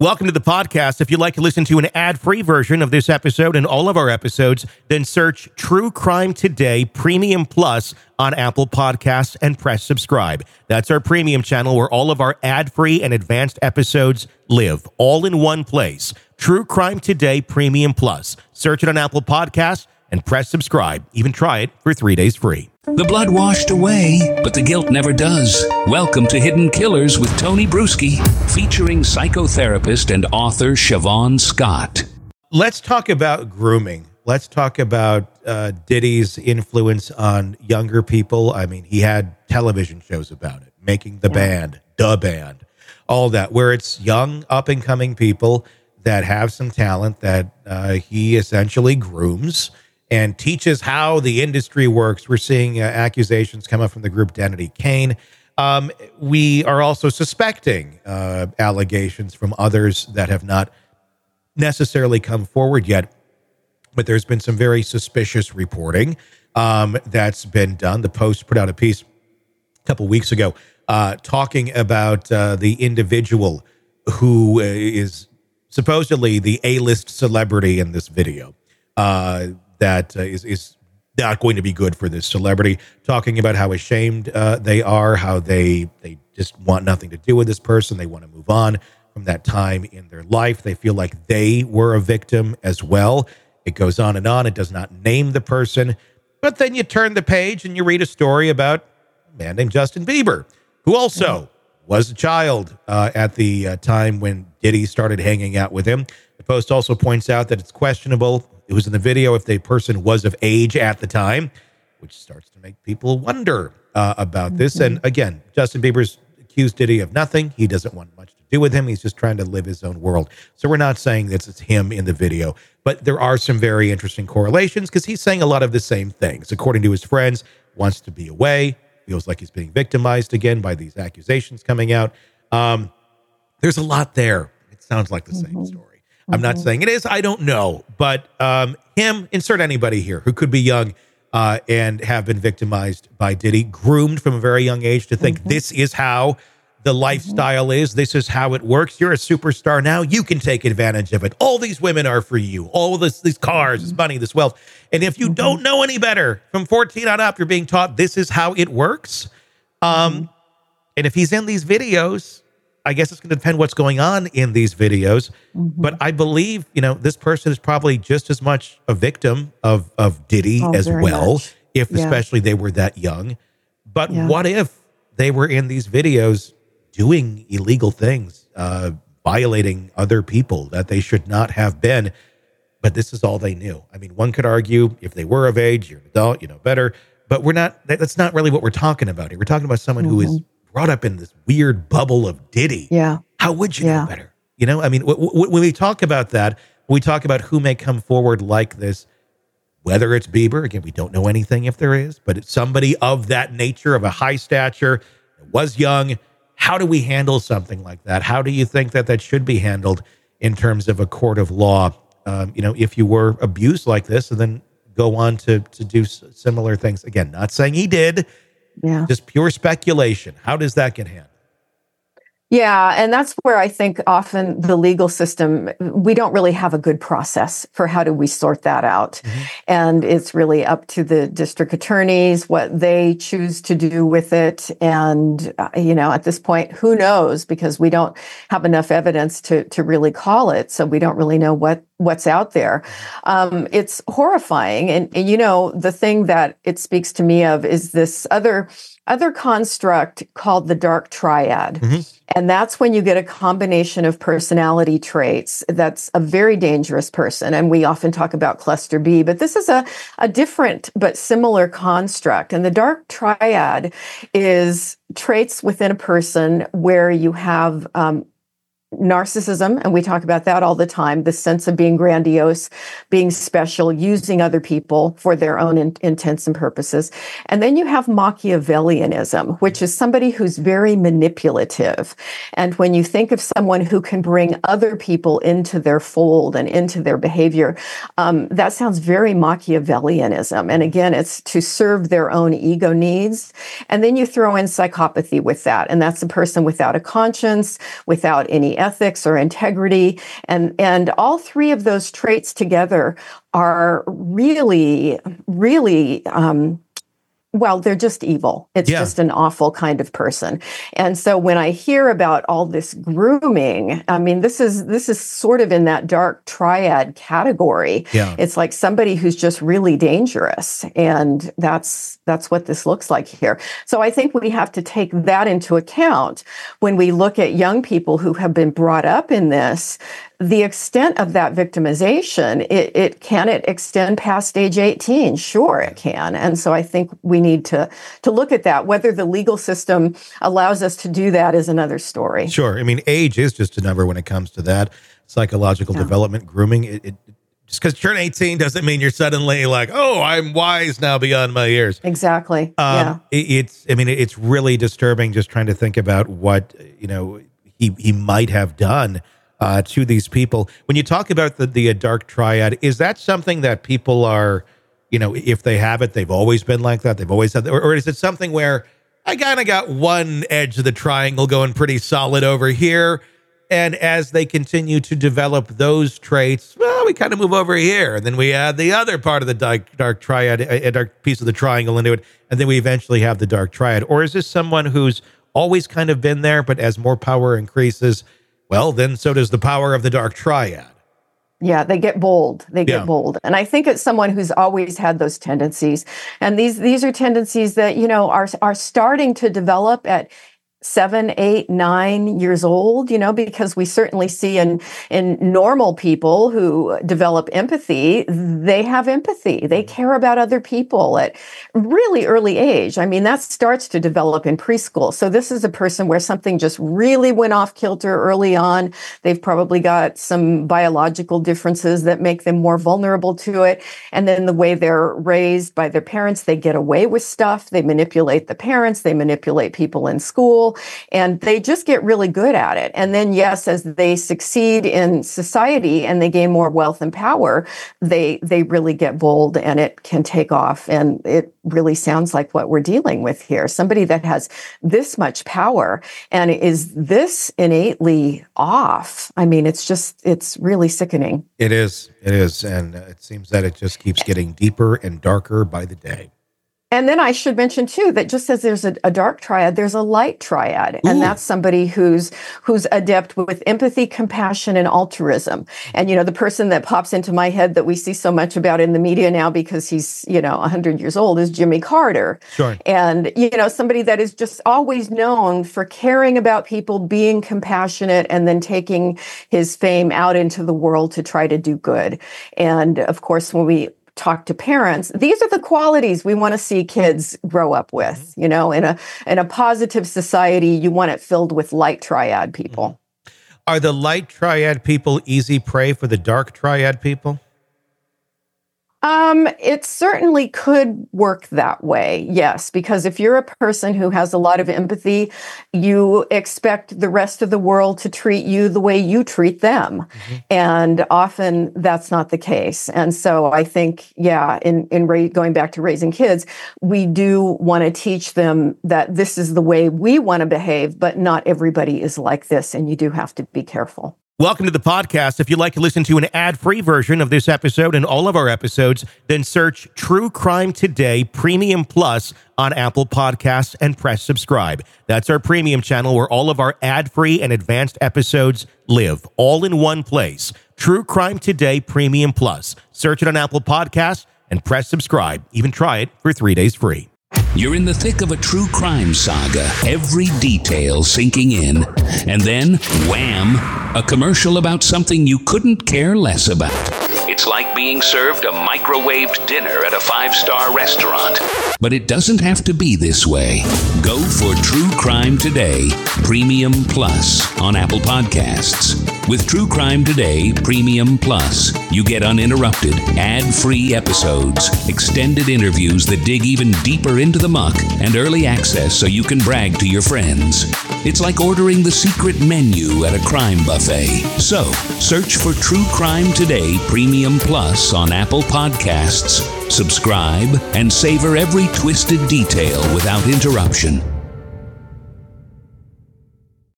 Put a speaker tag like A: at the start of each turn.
A: Welcome to the podcast. If you'd like to listen to an ad-free version of this episode and all of our episodes, then search True Crime Today Premium Plus on Apple Podcasts and press subscribe. That's our premium channel where all of our ad-free and advanced episodes live, all in one place. True Crime Today Premium Plus. Search it on Apple Podcasts and press subscribe. Even try it for 3 days free.
B: The blood washed away, but the guilt never does. Welcome to Hidden Killers with Tony Bruschi, featuring psychotherapist and author Siobhan Scott.
A: Let's talk about grooming. Let's talk about Diddy's influence on younger people. I mean, he had television shows about it, Making the Band, The Band, all that, where it's young, up-and-coming people that have some talent that he essentially grooms and teaches how the industry works. We're seeing accusations come up from the group Danity Kane. We are also suspecting allegations from others that have not necessarily come forward yet, but there's been some very suspicious reporting that's been done. The Post put out a piece a couple weeks ago talking about the individual who is supposedly the A-list celebrity in this video. That is not going to be good for this celebrity, talking about how ashamed they are, how they just want nothing to do with this person. They want to move on from that time in their life. They feel like they were a victim as well. It goes on and on. It does not name the person. But then you turn the page and you read a story about a man named Justin Bieber, who also was a child at the time when Diddy started hanging out with him. The Post also points out that it's questionable, it was in the video, if the person was of age at the time, which starts to make people wonder about this. And again, Justin Bieber's accused Diddy of nothing. He doesn't want much to do with him. He's just trying to live his own world. So we're not saying that it's him in the video, but there are some very interesting correlations because he's saying a lot of the same things. According to his friends, wants to be away, feels like he's being victimized again by these accusations coming out. There's a lot there. It sounds like the same story. I'm not saying it is. I don't know. But him, insert anybody here who could be young and have been victimized by Diddy, groomed from a very young age to think this is how the lifestyle is. This is how it works. You're a superstar now. You can take advantage of it. All these women are for you. All these cars, this money, this wealth. And if you don't know any better, from 14 on up, you're being taught this is how it works. And if he's in these videos, I guess it's going to depend what's going on in these videos. But I believe, this person is probably just as much a victim of Diddy as well, especially they were that young. But what if they were in these videos doing illegal things, violating other people that they should not have been, but this is all they knew? I mean, one could argue if they were of age, you're an adult, you know better, but that's not really what we're talking about here. We're talking about someone who is brought up in this weird bubble of Diddy. Yeah. How would you know better? I mean, when we talk about that, we talk about who may come forward like this, whether it's Bieber. Again, we don't know anything if there is, but it's somebody of that nature, of a high stature, was young. How do we handle something like that? How do you think that should be handled in terms of a court of law? If you were abused like this and then go on to do similar things. Again, not saying he did. Yeah. Just pure speculation. How does that get handled?
C: Yeah, and that's where I think often the legal system, we don't really have a good process for how do we sort that out. And it's really up to the district attorneys, what they choose to do with it. And, at this point, who knows? Because we don't have enough evidence to really call it. So we don't really know what's out there. It's horrifying. And, the thing that it speaks to me of is this other construct called the dark triad. And that's when you get a combination of personality traits. That's a very dangerous person. And we often talk about cluster B, but this is a different but similar construct. And the dark triad is traits within a person where you have narcissism, and we talk about that all the time, the sense of being grandiose, being special, using other people for their own intents and purposes. And then you have Machiavellianism, which is somebody who's very manipulative. And when you think of someone who can bring other people into their fold and into their behavior, that sounds very Machiavellianism. And again, it's to serve their own ego needs. And then you throw in psychopathy with that. And that's a person without a conscience, without any ethics or integrity. And all three of those traits together are really, really, well, they're just evil. It's just an awful kind of person. And so when I hear about all this grooming, I mean, this is sort of in that dark triad category. Yeah. It's like somebody who's just really dangerous. And that's what this looks like here. So I think we have to take that into account when we look at young people who have been brought up in this. The extent of that victimization, can it extend past age 18? Sure, it can. And so I think we need to look at that. Whether the legal system allows us to do that is another story.
A: Sure. I mean, age is just a number when it comes to that. Psychological development, grooming, just because you turn 18 doesn't mean you're suddenly like, oh, I'm wise now beyond my years.
C: Exactly.
A: It's really disturbing just trying to think about what, he might have done to these people. When you talk about the dark triad, is that something that people are, if they have it, they've always been like that? They've always had that? Or is it something where I kind of got one edge of the triangle going pretty solid over here, and as they continue to develop those traits, well, we kind of move over here, and then we add the other part of the dark triad, a dark piece of the triangle into it, and then we eventually have the dark triad? Or is this someone who's always kind of been there, but as more power increases, well, then so does the power of the dark triad?
C: Yeah, they get bold. They get bold. And I think it's someone who's always had those tendencies. And these are tendencies that, are starting to develop at 7, 8, 9 years old, because we certainly see in normal people who develop empathy, they have empathy. They care about other people at really early age. I mean, that starts to develop in preschool. So this is a person where something just really went off kilter early on. They've probably got some biological differences that make them more vulnerable to it. And then the way they're raised by their parents, they get away with stuff. They manipulate the parents. They manipulate people in school. And they just get really good at it. And then, yes, as they succeed in society and they gain more wealth and power, they really get bold and it can take off. And it really sounds like what we're dealing with here. Somebody that has this much power and is this innately off. I mean, it's really sickening.
A: It is. And it seems that it just keeps getting deeper and darker by the day.
C: And then I should mention, too, that just as there's a dark triad, there's a light triad. And that's somebody who's adept with empathy, compassion, and altruism. And, the person that pops into my head that we see so much about in the media now because he's, 100 years old is Jimmy Carter.
A: Sure.
C: And, somebody that is just always known for caring about people, being compassionate, and then taking his fame out into the world to try to do good. And, of course, when we talk to parents, these are the qualities we want to see kids grow up with. In a positive society, you want it filled with light triad people.
A: Are the light triad people easy prey for the dark triad people?
C: It certainly could work that way, yes, because if you're a person who has a lot of empathy, you expect the rest of the world to treat you the way you treat them. Mm-hmm. And often that's not the case. And so I think, in going back to raising kids, we do want to teach them that this is the way we want to behave, but not everybody is like this, and you do have to be careful.
A: Welcome to the podcast. If you'd like to listen to an ad-free version of this episode and all of our episodes, then search True Crime Today Premium Plus on Apple Podcasts and press subscribe. That's our premium channel where all of our ad-free and advanced episodes live, all in one place. True Crime Today Premium Plus. Search it on Apple Podcasts and press subscribe. Even try it for 3 days free.
B: You're in the thick of a true crime saga, every detail sinking in. And then, wham, a commercial about something you couldn't care less about. It's like being served a microwaved dinner at a 5-star restaurant. But it doesn't have to be this way. Go for True Crime Today Premium Plus on Apple Podcasts. With True Crime Today Premium Plus, you get uninterrupted, ad-free episodes, extended interviews that dig even deeper into the muck, and early access so you can brag to your friends. It's like ordering the secret menu at a crime buffet. So, search for True Crime Today Premium Plus on Apple Podcasts, subscribe, and savor every twisted detail without interruption.